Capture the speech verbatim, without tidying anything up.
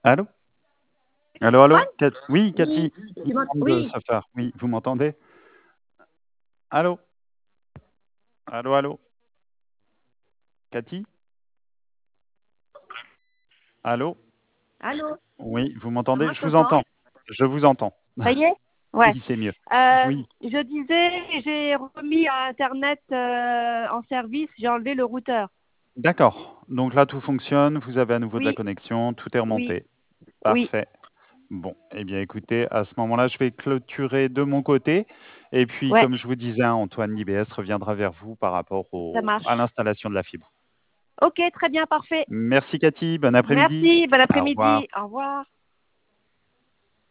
Allô? Allô, allô? Antoine? Cat oui, Oui, Cathy, tu m'ent de oui. Saphir. Oui, vous m'entendez? Allô? Allô, allô? Cathy? Allô? Allô? Oui, vous m'entendez? Moi, je Je vous t'entends. entends. Je vous entends. Ça y est? Ouais. Oui, c'est mieux. Heu, Oui. je disais, j'ai remis internet, heu, en service, j'ai enlevé le routeur. D'accord. Donc là, tout fonctionne, vous avez à nouveau de la Oui, connexion, tout est oui, remonté. oui. Parfait. Bon, eh bien, écoutez, à ce moment-là, je vais clôturer de mon côté et puis, Ouais, comme je vous disais, hein, Antoine d'I B S reviendra vers vous par rapport ça au à marche. l'installation de la fibre. OK, très bien, parfait. Merci Cathy, bon après-midi. Merci, bon Au revoir. après-midi. Au revoir.